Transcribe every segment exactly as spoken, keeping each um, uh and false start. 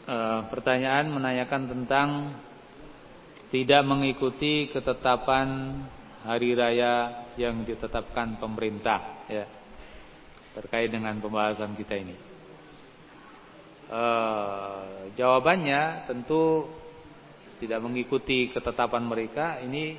e, pertanyaan menanyakan tentang tidak mengikuti ketetapan hari raya yang ditetapkan pemerintah, ya, terkait dengan pembahasan kita ini. E, jawabannya tentu tidak mengikuti ketetapan mereka ini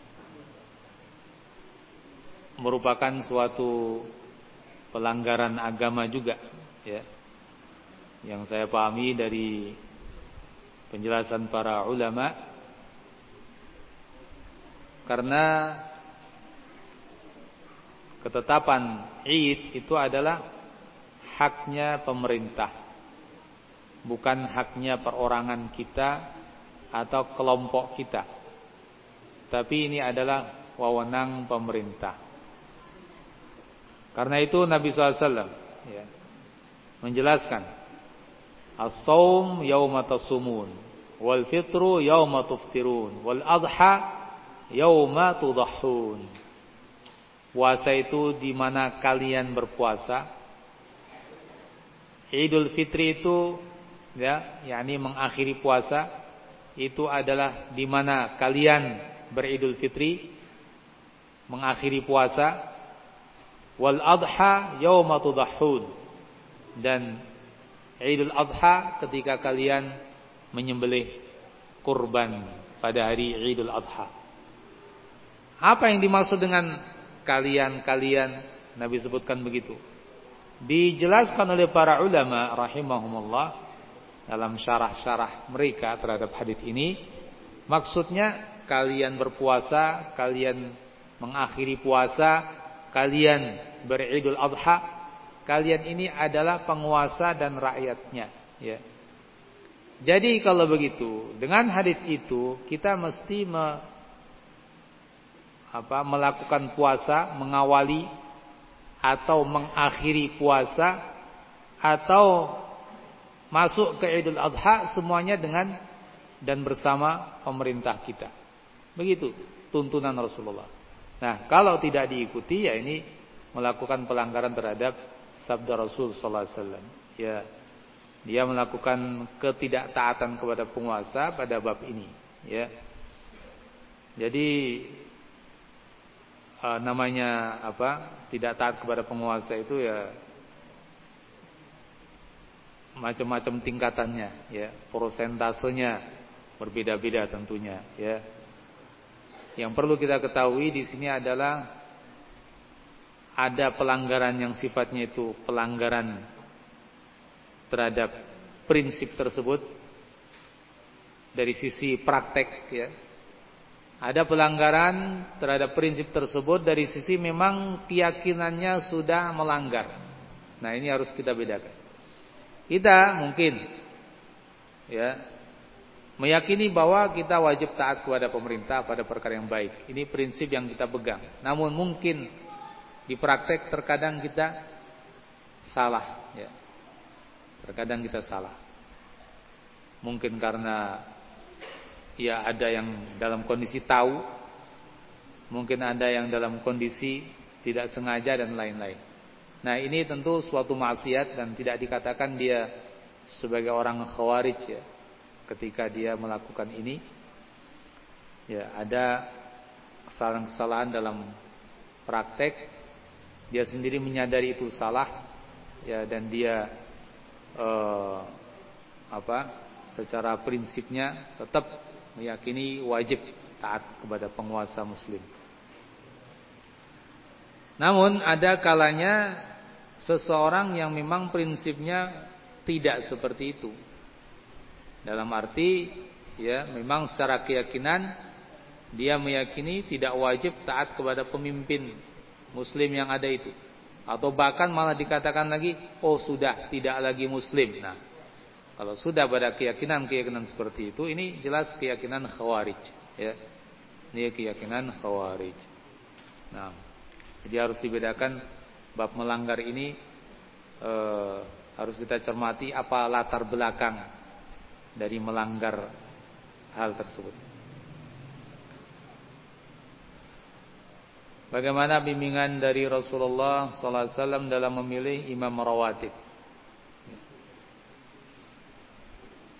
merupakan suatu pelanggaran agama juga, ya. Yang saya pahami dari penjelasan para ulama, karena ketetapan Id itu adalah haknya pemerintah, bukan haknya perorangan kita atau kelompok kita. Tapi ini adalah wewenang pemerintah. Karena itu Nabi shallallahu alaihi wasallam, ya, menjelaskan, as-shaum yauma tasumun, wal fitru yauma tuftirun, wal adha yauma tudahhun. Puasa itu di mana kalian berpuasa. Idul Fitri itu, ya, yakni mengakhiri puasa, itu adalah di mana kalian beridul fitri, mengakhiri puasa. Wal adha yauma tudahhun, dan Idul Adha ketika kalian menyembelih kurban pada hari Idul Adha. Apa yang dimaksud dengan kalian-kalian? Nabi sebutkan begitu. Dijelaskan oleh para ulama rahimahumullah dalam syarah-syarah mereka terhadap hadis ini. Maksudnya kalian berpuasa, kalian mengakhiri puasa, kalian beridul adha, kalian ini adalah penguasa dan rakyatnya, ya. Jadi kalau begitu, dengan hadis itu kita mesti me, apa, melakukan puasa, mengawali atau mengakhiri puasa atau masuk ke Idul Adha semuanya dengan dan bersama pemerintah kita. Begitu tuntunan Rasulullah. Nah, kalau tidak diikuti, ya ini melakukan pelanggaran terhadap sabda Rasul sallallahu alaihi wasallam. Ya, dia melakukan ketidaktaatan kepada penguasa pada bab ini, ya. Jadi uh, namanya apa? Tidak taat kepada penguasa itu ya macam-macam tingkatannya, ya. Persentasenya berbeda-beda tentunya, ya. Yang perlu kita ketahui di sini adalah ada pelanggaran yang sifatnya itu pelanggaran terhadap prinsip tersebut dari sisi praktek, ya. Ada pelanggaran terhadap prinsip tersebut dari sisi memang keyakinannya sudah melanggar. Nah, ini harus kita bedakan. Kita mungkin, ya, meyakini bahwa kita wajib taat kepada pemerintah pada perkara yang baik. Ini prinsip yang kita pegang. Namun mungkin di praktek terkadang kita salah, ya. Terkadang kita salah. Mungkin karena ya ada yang dalam kondisi tahu, mungkin ada yang dalam kondisi tidak sengaja dan lain-lain. Nah, ini tentu suatu maksiat dan tidak dikatakan dia sebagai orang khawarij, ya. Ketika dia melakukan ini, ya, ada kesalahan-kesalahan dalam praktek. Dia sendiri menyadari itu salah, ya, dan dia eh, apa? Secara prinsipnya tetap meyakini wajib taat kepada penguasa muslim. Namun ada kalanya seseorang yang memang prinsipnya tidak seperti itu. Dalam arti, ya, memang secara keyakinan dia meyakini tidak wajib taat kepada pemimpin muslim yang ada itu, atau bahkan malah dikatakan lagi, oh sudah tidak lagi muslim. Nah, kalau sudah pada keyakinan-keyakinan seperti itu, ini jelas keyakinan khawarij, ya. Ini keyakinan khawarij. Nah, jadi harus dibedakan bab melanggar ini, eh, harus kita cermati apa latar belakang dari melanggar hal tersebut. Bagaimana bimbingan dari Rasulullah sallallahu alaihi wasallam dalam memilih imam rawatib?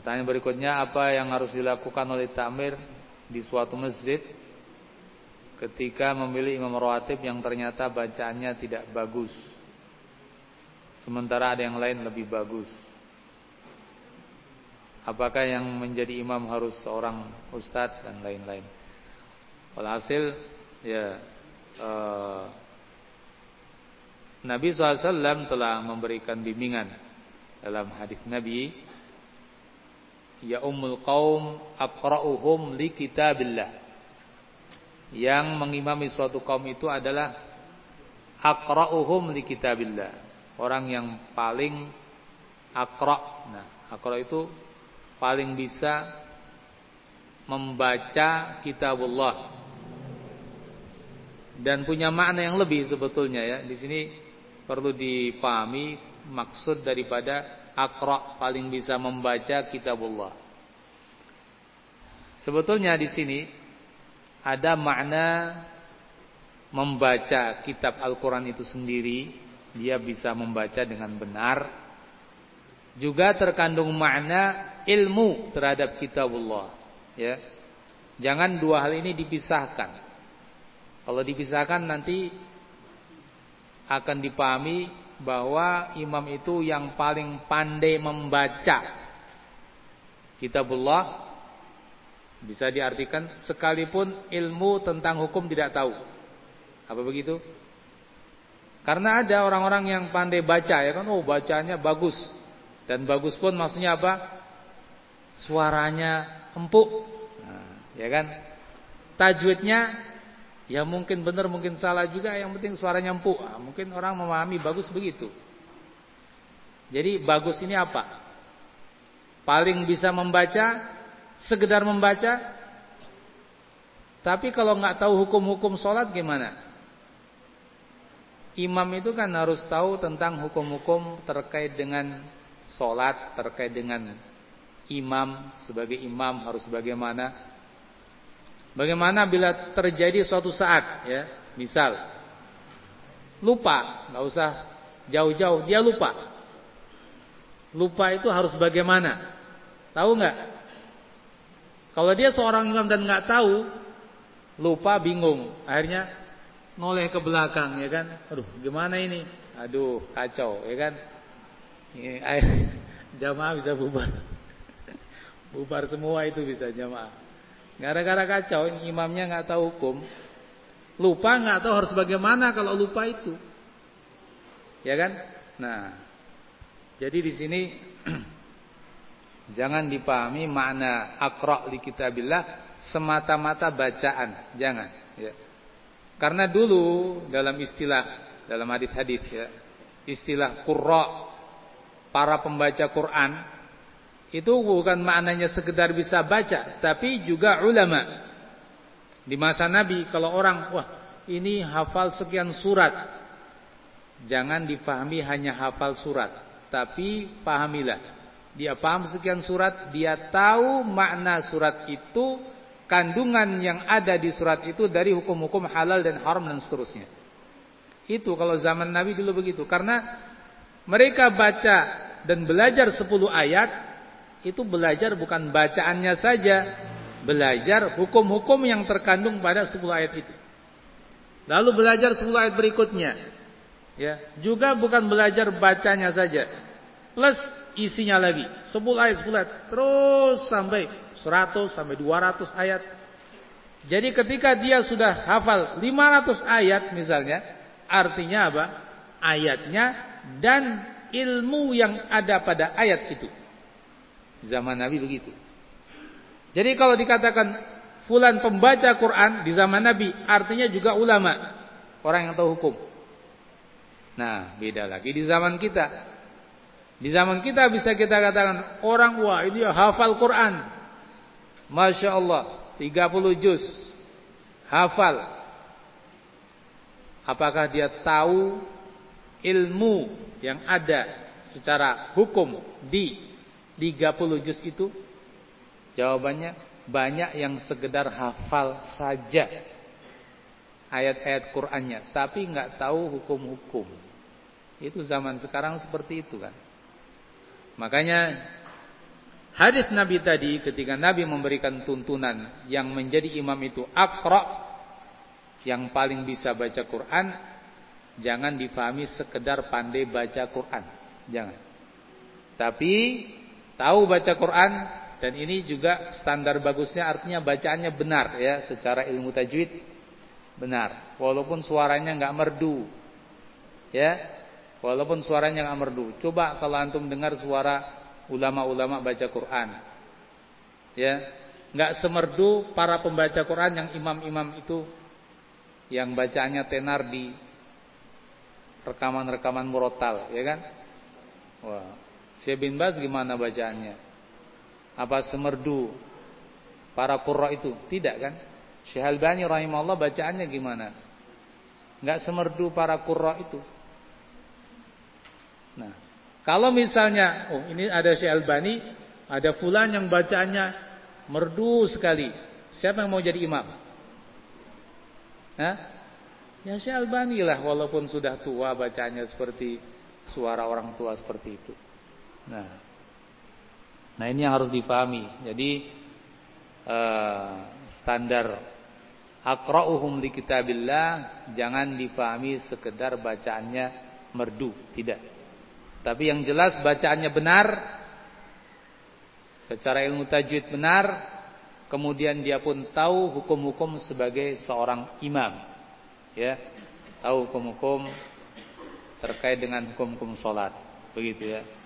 Pertanyaan berikutnya, apa yang harus dilakukan oleh takmir di suatu masjid ketika memilih imam rawatib yang ternyata bacaannya tidak bagus, sementara ada yang lain lebih bagus? Apakah yang menjadi imam harus seorang ustadz dan lain-lain? Walhasil ya eh, Nabi shallallahu alaihi wasallam telah memberikan bimbingan dalam hadis Nabi, ya ummul qaum aqra'uhum li kitabillah. Yang mengimami suatu kaum itu adalah aqra'uhum li kitabillah, orang yang paling aqra'. Nah, aqra' itu paling bisa membaca kitabullah dan punya makna yang lebih sebetulnya ya. Di sini perlu dipahami maksud daripada aqra, paling bisa membaca kitabullah. Sebetulnya di sini ada makna membaca kitab Al-Quran itu sendiri, dia bisa membaca dengan benar. Juga terkandung makna ilmu terhadap kitabullah ya. Jangan dua hal ini dipisahkan. Kalau dipisahkan nanti akan dipahami bahwa imam itu yang paling pandai membaca kitabullah, bisa diartikan sekalipun ilmu tentang hukum tidak tahu. Apa begitu? Karena ada orang-orang yang pandai baca ya kan, oh bacanya bagus. Dan bagus pun maksudnya apa? Suaranya empuk. Nah, ya kan? Tajwidnya ya mungkin benar mungkin salah juga, yang penting suaranya empuk. Nah, mungkin orang memahami bagus begitu. Jadi bagus ini apa? Paling bisa membaca, sekedar membaca. Tapi kalau nggak tahu hukum-hukum sholat gimana? Imam itu kan harus tahu tentang hukum-hukum terkait dengan sholat, terkait dengan imam, sebagai imam harus bagaimana. Bagaimana bila terjadi suatu saat ya, misal lupa, nggak usah jauh-jauh, dia lupa. Lupa itu harus bagaimana? Tahu nggak? Kalau dia seorang imam dan nggak tahu, lupa, bingung, akhirnya noleh ke belakang ya kan. Aduh, gimana ini? Aduh, kacau ya kan. Ini jamaah bisa bubar. Bubar semua itu bisa jamaah. Gara-gara kacau, imamnya nggak tahu hukum, lupa nggak tahu harus bagaimana kalau lupa itu, ya kan? Nah, jadi di sini jangan dipahami makna aqra li kitabillah semata-mata bacaan, jangan. Ya. Karena dulu dalam istilah dalam hadis-hadis ya, istilah qurra, para pembaca Quran. Itu bukan maknanya sekedar bisa baca, tapi juga ulama. Di masa Nabi kalau orang, wah ini hafal sekian surat, jangan dipahami hanya hafal surat, tapi pahamilah, dia paham sekian surat, dia tahu makna surat itu, kandungan yang ada di surat itu dari hukum-hukum halal dan haram dan seterusnya. Itu kalau zaman Nabi dulu begitu. Karena mereka baca dan belajar sepuluh ayat, itu belajar bukan bacaannya saja, belajar hukum-hukum yang terkandung pada sepuluh ayat itu. Lalu belajar sepuluh ayat berikutnya. Ya, juga bukan belajar bacanya saja, plus isinya lagi. sepuluh ayat, sepuluh ayat, terus sampai seratus sampai dua ratus ayat. Jadi ketika dia sudah hafal lima ratus ayat misalnya, artinya apa? Ayatnya dan ilmu yang ada pada ayat itu. Zaman Nabi begitu. Jadi kalau dikatakan fulan pembaca Quran di zaman Nabi, artinya juga ulama, orang yang tahu hukum. Nah, beda lagi di zaman kita. Di zaman kita bisa kita katakan orang, wah ini hafal Quran, Masya Allah, tiga puluh juz hafal. Apakah dia tahu ilmu yang ada secara hukum di tiga puluh juz itu? Jawabannya banyak yang sekedar hafal saja ayat-ayat Qur'annya, tapi nggak tahu hukum-hukum. Itu zaman sekarang seperti itu kan. Makanya hadis Nabi tadi ketika Nabi memberikan tuntunan yang menjadi imam itu aqra, yang paling bisa baca Quran, jangan difahami sekedar pandai baca Quran, jangan. Tapi tahu baca Quran, dan ini juga standar bagusnya artinya bacaannya benar ya, secara ilmu tajwid benar, walaupun suaranya enggak merdu. Ya, walaupun suaranya enggak merdu. Coba kalau antum dengar suara ulama-ulama baca Quran. Ya, enggak semerdu para pembaca Quran yang imam-imam itu yang bacaannya tenar di rekaman-rekaman murotal, ya kan? Wah, Syekh bin Baz gimana bacaannya? Apa semerdu para qurra itu? Tidak kan? Syekh Albani rahimahullah bacaannya gimana? Enggak semerdu para qurra itu. Nah, kalau misalnya, oh ini ada Syekh Albani, ada fulan yang bacaannya merdu sekali. Siapa yang mau jadi imam? Hah? Ya Syekh Albani lah, walaupun sudah tua bacanya seperti suara orang tua seperti itu. Nah, nah ini yang harus difahami. Jadi eh, standar aqra'uhum li kitabillah jangan difahami sekedar bacaannya merdu, tidak. Tapi yang jelas bacaannya benar, secara ilmu tajwid benar. Kemudian dia pun tahu hukum-hukum sebagai seorang imam, ya, tahu hukum-hukum terkait dengan hukum-hukum sholat, begitu ya.